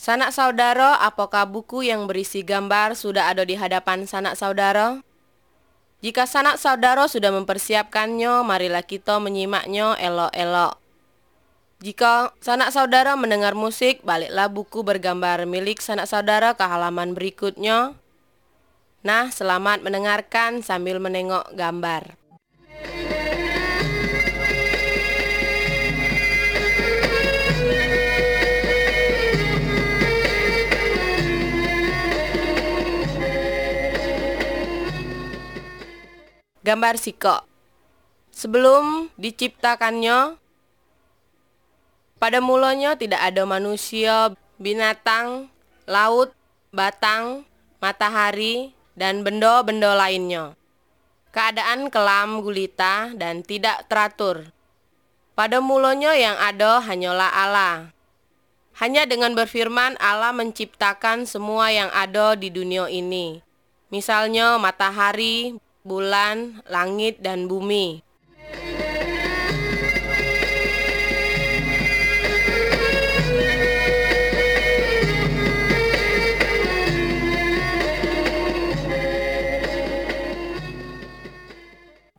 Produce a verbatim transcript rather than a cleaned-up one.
Sanak saudara, apakah buku yang berisi gambar sudah ada di hadapan sanak saudara? Jika sanak saudara sudah mempersiapkannya, marilah kita menyimaknya elok-elok. Jika sanak saudara mendengar musik, baliklah buku bergambar milik sanak saudara ke halaman berikutnya. Nah, selamat mendengarkan sambil menengok gambar. Gambar siko. Sebelum diciptakannya, pada mulanya tidak ada manusia, binatang, laut, batang, matahari, dan benda-benda lainnya. Keadaan kelam gulita dan tidak teratur. Pada mulanya yang ada hanyalah Allah. Hanya dengan berfirman Allah menciptakan semua yang ada di dunia ini. Misalnya matahari, bulan, langit, dan bumi.